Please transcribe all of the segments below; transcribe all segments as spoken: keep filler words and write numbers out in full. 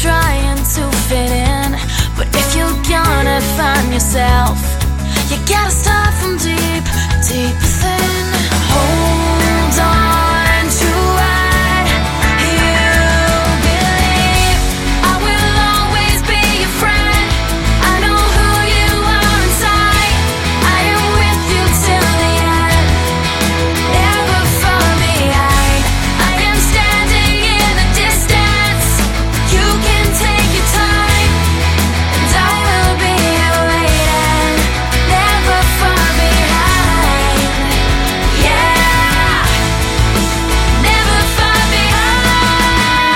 trying to fit in, but if you're gonna find yourself, you gotta start from deep, deep within. Hold on to what you believe. I will always be your friend. I know who you are inside. I am with you till the end, never far behind. I am standing in the distance. You can take your time, and I will be here waiting, never far behind. Yeah, never far behind.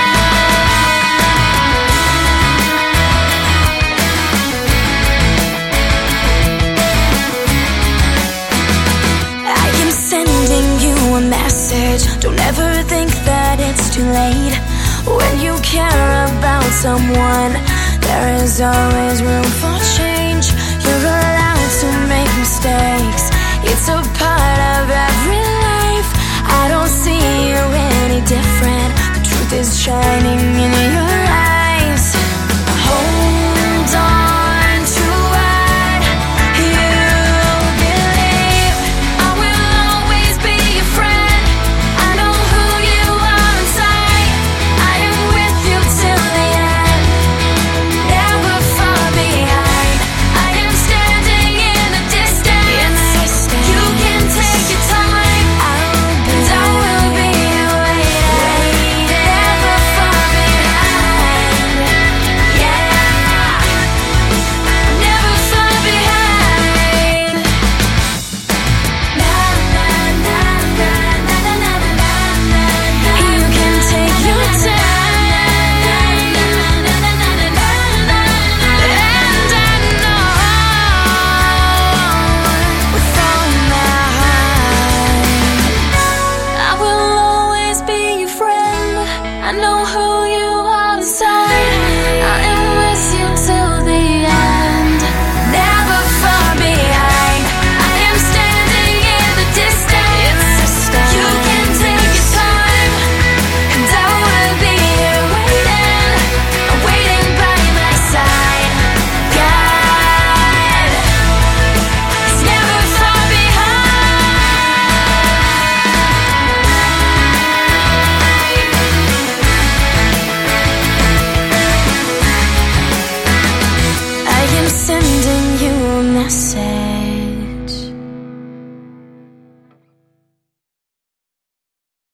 I am sending you a message. Don't ever think that it's too late. When you care about someone, there is always room for change.